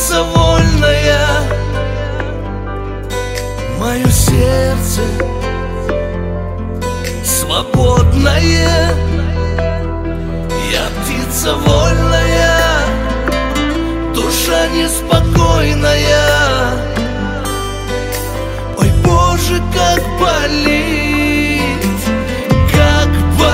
птица вольная, мое сердце свободное. Я птица вольная, душа неспокойная. Ой, Боже, как болит, как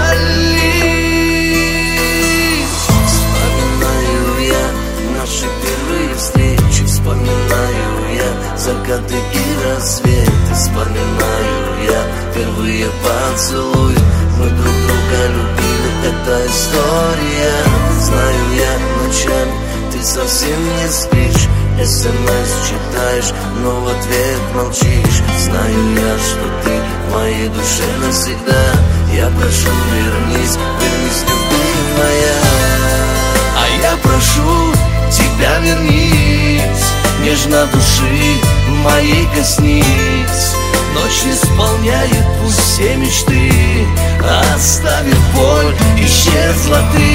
болит. Вспоминаю я наши первые встречи, вспоминаю я закаты и рассветы, вспоминаю я первые поцелуи. Мы друг друга любили, это история. Знаю я ночами ты совсем не спишь, СМС читаешь, но в ответ молчишь. Знаю я, что ты в моей душе навсегда. Я прошу, вернись, вернись, любимая. А я прошу тебя, вернись, нежно души моей коснись. Ночь исполняет пусть все мечты, оставив боль, исчезла ты.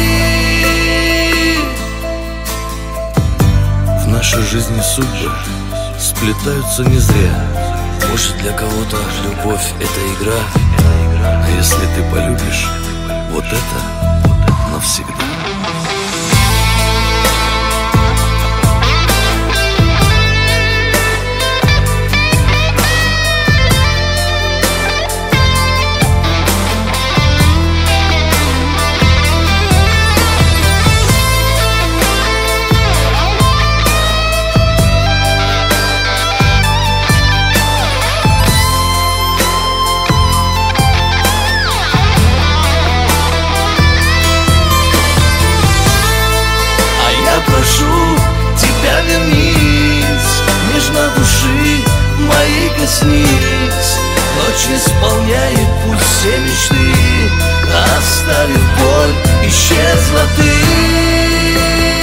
В нашей жизни судьбы сплетаются не зря. Может, для кого-то любовь — это игра, а если ты полюбишь, вот это навсегда. Прошу тебя, вернись, нежно души моей коснись. Ночь исполняет пусть все мечты, оставив боль, исчезла ты.